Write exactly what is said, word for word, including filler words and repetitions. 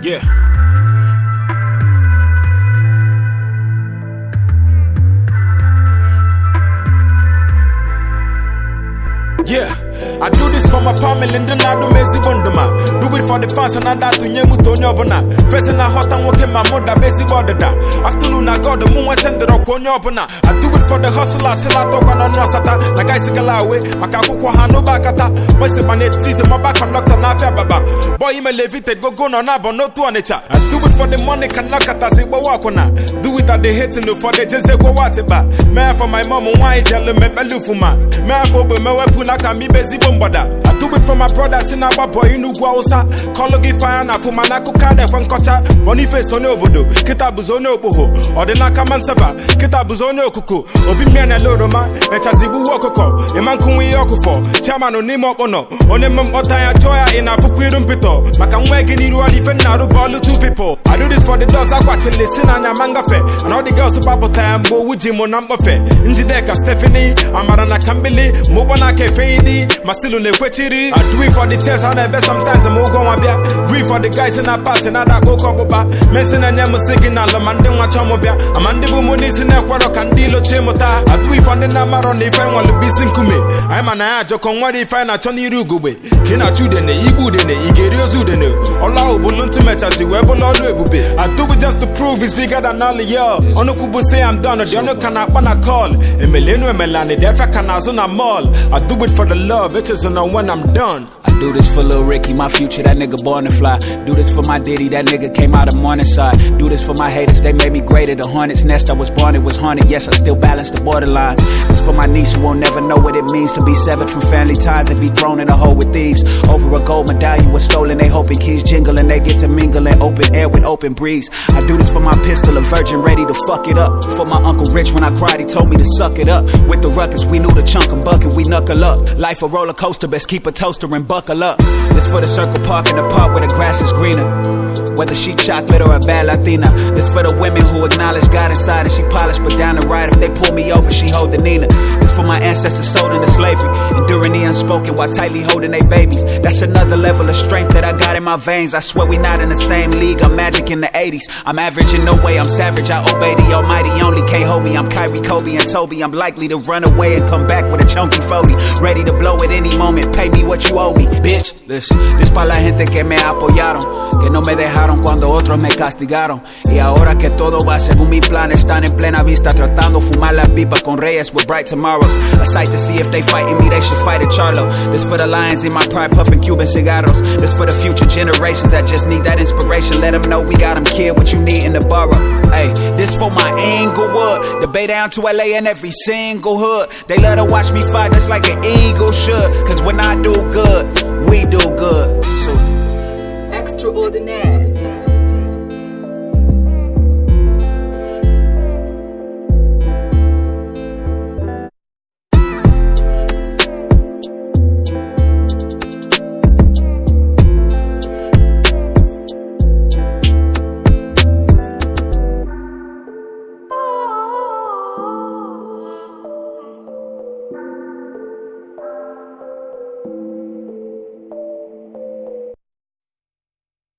Yeah. Yeah, I do this for my family and then I do messy bonduma. Do it for the fans and I that to nyemu to nyobona. First and I hot and working my mother basic border. Afternoon I got the moon and send the rock on nyobona. I do it for the hustlers, hell I talk on Rosata. The guys a away, Makakuko Hano Bakata. What's in my street and my back conductor Nafia Baba. Boy, you may leave it, go go no nabo, no to anacha. I do it for the money can knock at us, walk on. Do it at the hating for the just say go what about. Man for my mom, why tell them me belufuma. Man for me weapon. Can be busy bombada. I do it for my brothers in our boy in Uguausa. Kologi fire na fumana kukade fankocha. Boniface on obodo. Kitabuzono oboho. Or the Nakamansava. Kitabuzono kuku. Obi mena loroma. Echazibu wokoko. Emankunwi yokufo. Chairman onimo ono. Onemum otaya joya in a fuquirum pito. Makamwegi ni ruali fena rubolu two people. I do this for the dogs I watch and listen on your manga fe. And all the girls who papa time bo wujimo number fe. Injideka Stephanie. Amarana Kambili. Mobana Kefe. Masilu ne kwechiri. I do it for the chest, I never sometimes I'm go on bia. Grief for the guys in a pass and other go koboba. Messin and Yamu singing all the Manding Wachamobia. A Mandibu Munis in a quarter candilo chemota. I do it for the Namaron if I want to be sinkumi. I'm an ajo con what if I not Tony Rugube. Kina Judene, Ibudene, Igerio Zudene. Ola Ubuntu Metazi, Webo Lord Webube. I do it just to prove it's bigger than all of y'all. Onokubu say I'm done, the Ono cannot wanna call. Emileno Melani, Defa Canazona Mall. I do it for the love, bitches, and know when I'm done. I do this for Lil Ricky, my future, that nigga born to fly. Do this for my Diddy, that nigga came out of Morningside. Do this for my haters, they made me greater. The hornet's nest I was born, it was haunted. Yes, I still balance the borderlines. This for my niece who won't never know what it means to be severed from family ties and be thrown in a hole with thieves. Over a gold medallion was stolen, they hoping keys jingle and they get to mingle in open air with open breeze. I do this for my pistol, a virgin ready to fuck it up. For my Uncle Rich when I cried, he told me to suck it up. With the ruckus, we knew the chunk and bucket, we knuckle up. Life a roller coaster, best keep a toaster and buckle up. This for the circle park in the park where the grass is greener. Whether she chocolate or a bad Latina. This for the women who acknowledge God inside and she polished but down the right. If they pull me over, she hold the Nina. This for my ancestors sold into slavery, enduring the unspoken while tightly holding their babies. That's another level of strength that I got in my veins. I swear we not in the same league. I'm magic in the eighties. I'm average in no way, I'm savage. I obey the almighty, only can't hold me. I'm Kyrie, Kobe, and Toby. I'm likely to run away and come back with a chunky forty. Ready to blow at any moment, pay me what you owe me, bitch. Listen, this pa' la gente que me apoyaron, que no me dejaron cuando otros me castigaron. Y ahora que todo va según mi plan, están en plena vista tratando fumar la pipa con reyes with bright tomorrows. A sight to see if they fighting me, they should fight at Charlo. This for the lions in my pride puffing Cuban cigarros. This for the future generations that just need that inspiration. Let them know we got them, kid, what you need in the borough. Hey, this for my Inglewood, the Bay down to L A and every single hood. They love to watch me fight just like an eagle should. Cause when I do good, we do good. So. Extraordinaire.